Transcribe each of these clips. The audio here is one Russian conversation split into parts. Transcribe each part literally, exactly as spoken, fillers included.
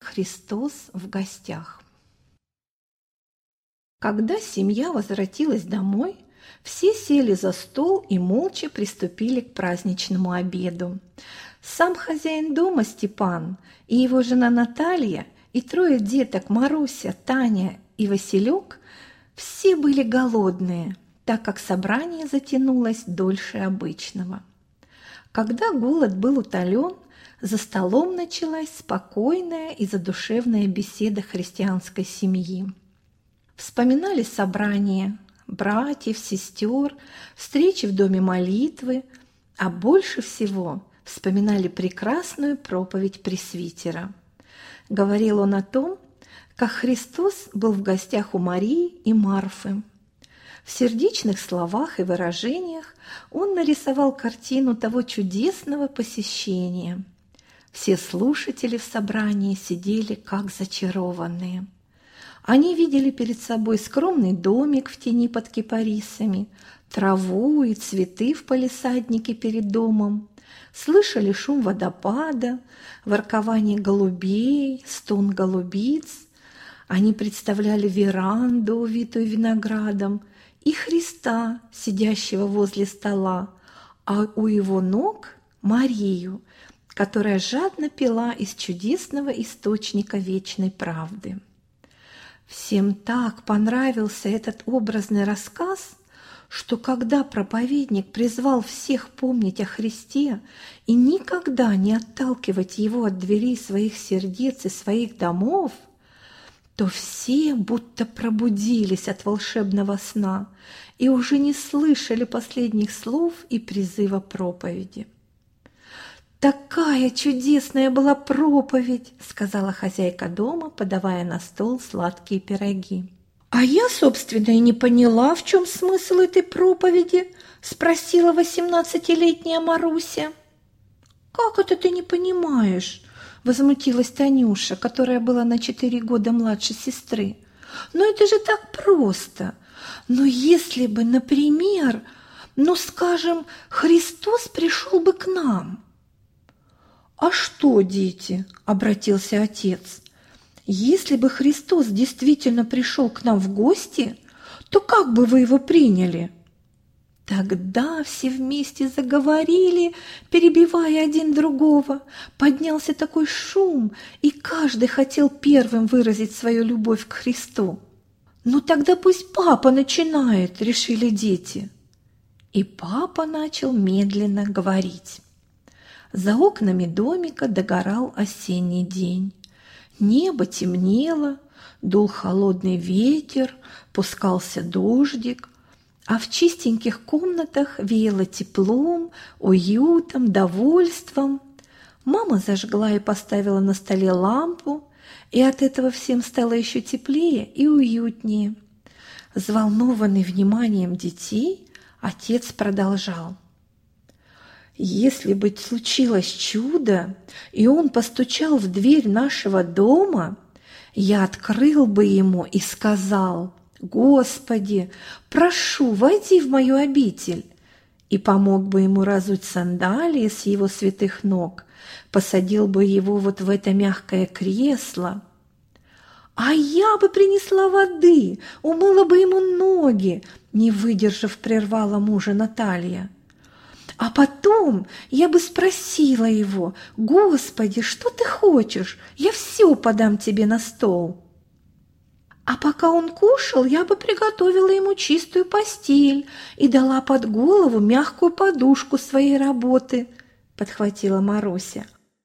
Христос в гостях. Когда семья возвратилась домой, все сели за стол и молча приступили к праздничному обеду. Сам хозяин дома Степан и его жена Наталья и трое деток Маруся, Таня и Василек все были голодные, так как собрание затянулось дольше обычного. Когда голод был утолен, за столом началась спокойная и задушевная беседа христианской семьи. Вспоминали собрания братьев, сестер, встречи в доме молитвы, а больше всего вспоминали прекрасную проповедь пресвитера. Говорил он о том, как Христос был в гостях у Марии и Марфы. В сердечных словах и выражениях он нарисовал картину того чудесного посещения. Все слушатели в собрании сидели как зачарованные. Они видели перед собой скромный домик в тени под кипарисами, траву и цветы в палисаднике перед домом, слышали шум водопада, воркование голубей, стон голубиц. Они представляли веранду, увитую виноградом, и Христа, сидящего возле стола, а у его ног Марию, которая жадно пила из чудесного источника вечной правды. Всем так понравился этот образный рассказ, что когда проповедник призвал всех помнить о Христе и никогда не отталкивать его от дверей своих сердец и своих домов, то все будто пробудились от волшебного сна и уже не слышали последних слов и призыва проповеди. «Такая чудесная была проповедь!» – сказала хозяйка дома, подавая на стол сладкие пироги. «А я, собственно, и не поняла, в чем смысл этой проповеди?» – спросила восемнадцатилетняя Маруся. «Как это ты не понимаешь?» – возмутилась Танюша, которая была на четыре года младше сестры. «Но это же так просто! Но если бы, например, ну, скажем, Христос пришел бы к нам». «А что, дети?» – обратился отец. «Если бы Христос действительно пришел к нам в гости, то как бы вы его приняли?» Тогда все вместе заговорили, перебивая один другого. Поднялся такой шум, и каждый хотел первым выразить свою любовь к Христу. «Ну тогда пусть папа начинает», – решили дети. И папа начал медленно говорить. За окнами домика догорал осенний день. Небо темнело, дул холодный ветер, пускался дождик, а в чистеньких комнатах веяло теплом, уютом, довольством. Мама зажгла и поставила на столе лампу, и от этого всем стало еще теплее и уютнее. Взволнованный вниманием детей, отец продолжал. «Если бы случилось чудо, и он постучал в дверь нашего дома, я открыл бы ему и сказал: „Господи, прошу, войди в мою обитель“, и помог бы ему разуть сандалии с его святых ног, посадил бы его вот в это мягкое кресло. А я бы принесла воды, умыла бы ему ноги, не выдержав, прервала мужа Наталья. А потом я бы спросила его: „Господи, что ты хочешь? Я все подам тебе на стол“. А пока он кушал, я бы приготовила ему чистую постель и дала под голову мягкую подушку своей работы, подхватила Маруся.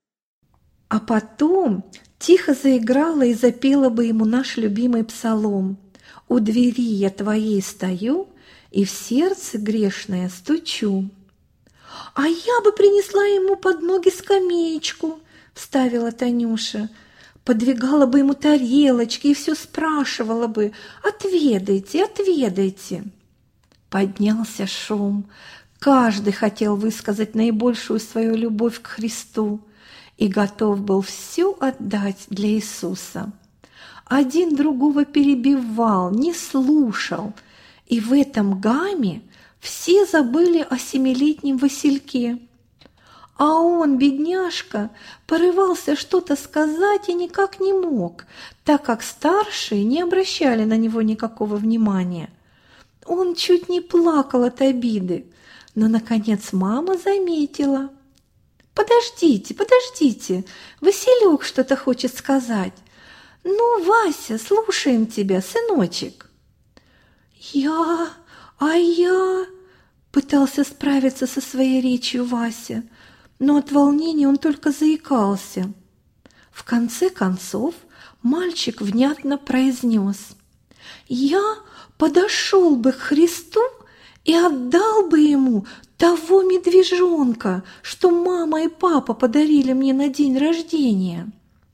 А потом тихо заиграла и запела бы ему наш любимый псалом: „У двери я твоей стою и в сердце грешное стучу“. «А я бы принесла ему под ноги скамеечку», – вставила Танюша. «Подвигала бы ему тарелочки и все спрашивала бы: „Отведайте, отведайте“». Поднялся шум. Каждый хотел высказать наибольшую свою любовь к Христу и готов был все отдать для Иисуса. Один другого перебивал, не слушал, и в этом гамме все забыли о семилетнем Васильке. А он, бедняжка, порывался что-то сказать и никак не мог, так как старшие не обращали на него никакого внимания. Он чуть не плакал от обиды, но, наконец, мама заметила. «Подождите, подождите, Василек что-то хочет сказать. Ну, Вася, слушаем тебя, сыночек». «Я, а я...» – пытался справиться со своей речью Вася, но от волнения он только заикался. В конце концов мальчик внятно произнес: «Я подошел бы к Христу и отдал бы ему того медвежонка, что мама и папа подарили мне на день рождения».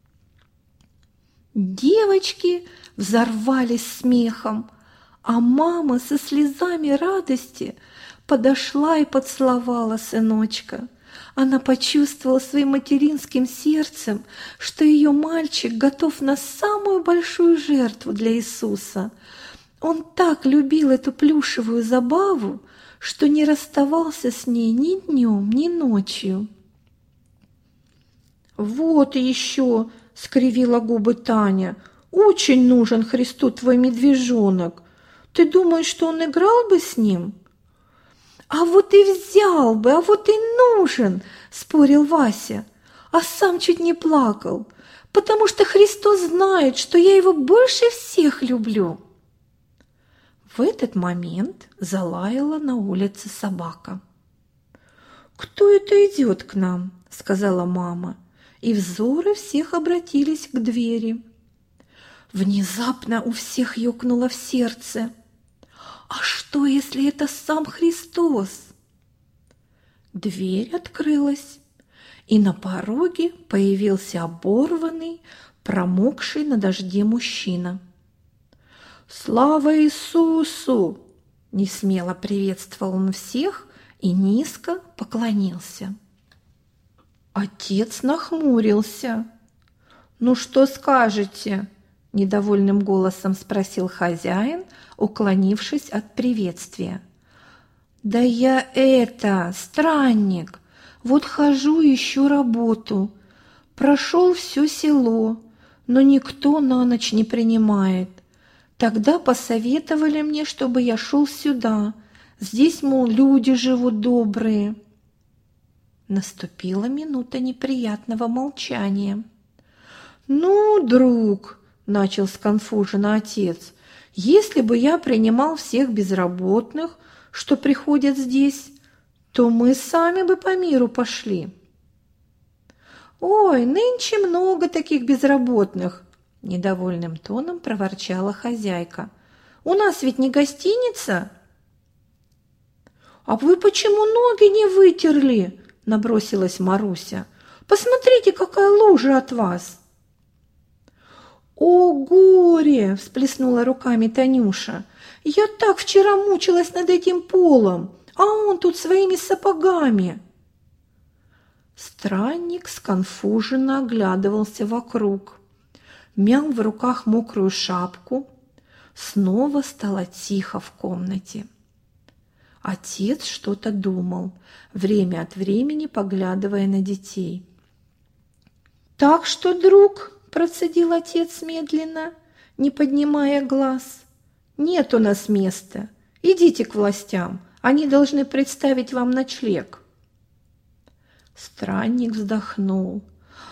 Девочки взорвались смехом, а мама со слезами радости подошла и поцеловала сыночка. Она почувствовала своим материнским сердцем, что ее мальчик готов на самую большую жертву для Иисуса. Он так любил эту плюшевую забаву, что не расставался с ней ни днем, ни ночью. «Вот еще!» – скривила губы Таня. «Очень нужен Христу твой медвежонок. Ты думаешь, что он играл бы с ним?» «А вот и взял бы, а вот и нужен!» – спорил Вася, а сам чуть не плакал, потому что Христос знает, что я его больше всех люблю. В этот момент залаяла на улице собака. «Кто это идет к нам?» – сказала мама, и взоры всех обратились к двери. Внезапно у всех ёкнуло в сердце. «А что, если это сам Христос?» Дверь открылась, и на пороге появился оборванный, промокший на дожде мужчина. «Слава Иисусу!» – несмело приветствовал он всех и низко поклонился. Отец нахмурился. «Ну что скажете?» – недовольным голосом спросил хозяин, уклонившись от приветствия. «Да я это, странник, вот хожу, ищу работу. Прошел все село, но никто на ночь не принимает. Тогда посоветовали мне, чтобы я шел сюда. Здесь, мол, люди живут добрые». Наступила минута неприятного молчания. «Ну, друг», – начал сконфуженно отец, – «если бы я принимал всех безработных, что приходят здесь, то мы сами бы по миру пошли». «Ой, нынче много таких безработных», – недовольным тоном проворчала хозяйка. «У нас ведь не гостиница». «А вы почему ноги не вытерли?» – набросилась Маруся. «Посмотрите, какая лужа от вас!» «О, горе!» – всплеснула руками Танюша. «Я так вчера мучилась над этим полом, а он тут своими сапогами!» Странник сконфуженно оглядывался вокруг, мял в руках мокрую шапку. Снова стало тихо в комнате. Отец что-то думал, время от времени поглядывая на детей. «Так что, друг», – процедил отец медленно, не поднимая глаз, – «нет у нас места. Идите к властям, они должны представить вам ночлег». Странник вздохнул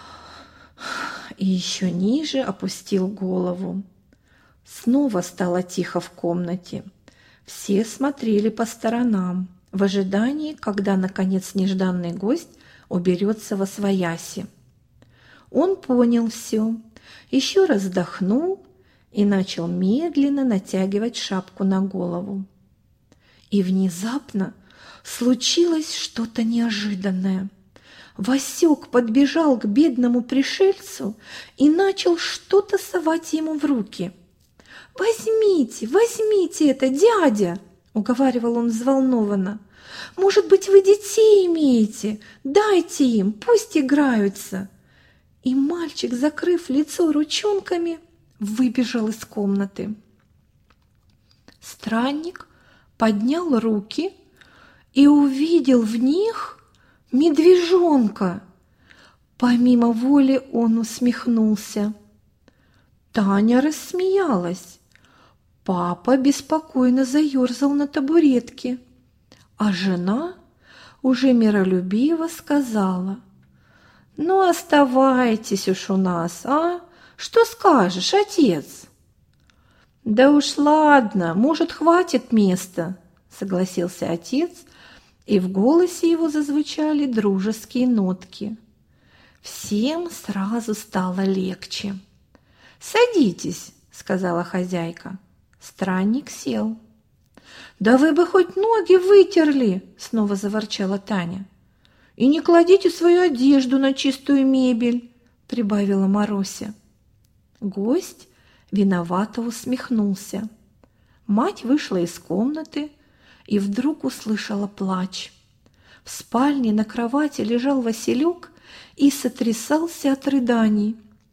и еще ниже опустил голову. Снова стало тихо в комнате. Все смотрели по сторонам, в ожидании, когда, наконец, нежданный гость уберется восвояси. Он понял все, еще раз вздохнул и начал медленно натягивать шапку на голову. И внезапно случилось что-то неожиданное. Васек подбежал к бедному пришельцу и начал что-то совать ему в руки. «Возьмите, возьмите это, дядя!» – уговаривал он взволнованно. «Может быть, вы детей имеете? Дайте им, пусть играются!» И мальчик, закрыв лицо ручонками, выбежал из комнаты. Странник поднял руки и увидел в них медвежонка!» Помимо воли он усмехнулся. Таня рассмеялась. Папа беспокойно заерзал на табуретке, а жена уже миролюбиво сказала: «Ну, оставайтесь уж у нас, а? Что скажешь, отец?» «Да уж ладно, может, хватит места», — согласился отец, и в голосе его зазвучали дружеские нотки. Всем сразу стало легче. «Садитесь», — сказала хозяйка. Странник сел. «Да вы бы хоть ноги вытерли!» — снова заворчала Таня. «И не кладите свою одежду на чистую мебель!» — прибавила Маруся. Гость виновато усмехнулся. Мать вышла из комнаты и вдруг услышала плач. В спальне на кровати лежал Василек и сотрясался от рыданий.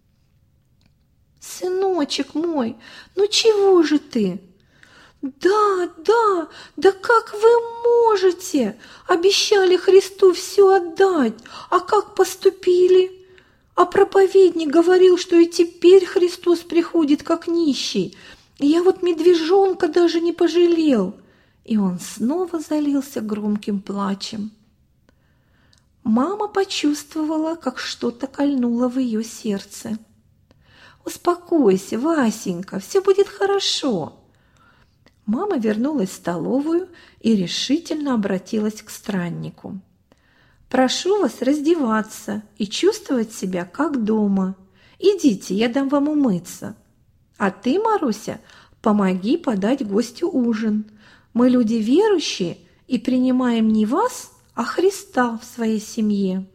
«Сыночек мой, ну чего же ты?» «Да, да, да как вы можете? Обещали Христу все отдать, а как поступили? А проповедник говорил, что и теперь Христос приходит как нищий. Я вот медвежонка даже не пожалел». И он снова залился громким плачем. Мама почувствовала, как что-то кольнуло в ее сердце. «Успокойся, Васенька, все будет хорошо». Мама вернулась в столовую и решительно обратилась к страннику. «Прошу вас раздеваться и чувствовать себя как дома. Идите, я дам вам умыться. А ты, Маруся, помоги подать гостю ужин. Мы люди верующие и принимаем не вас, а Христа в своей семье».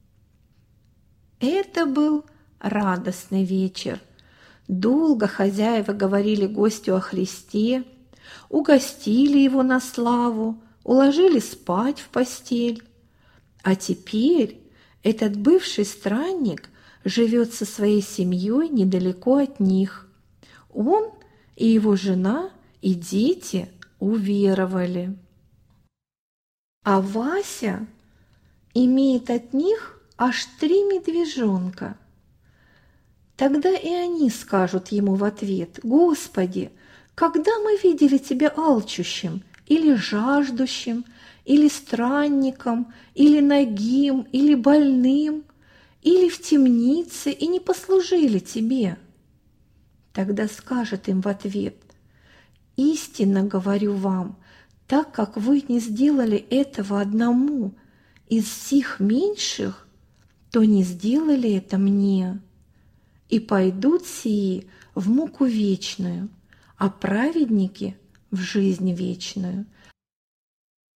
Это был радостный вечер. Долго хозяева говорили гостю о Христе, угостили его на славу, уложили спать в постель. А теперь этот бывший странник живет со своей семьей недалеко от них. Он и его жена, и дети уверовали. А Вася имеет от них аж три медвежонка. Тогда и они скажут ему в ответ: «Господи, когда мы видели Тебя алчущим, или жаждущим, или странником, или нагим, или больным, или в темнице и не послужили Тебе?» Тогда скажет им в ответ: «Истинно говорю вам, так как вы не сделали этого одному из сих меньших, то не сделали это мне. И пойдут сии в муку вечную, а праведники в жизнь вечную.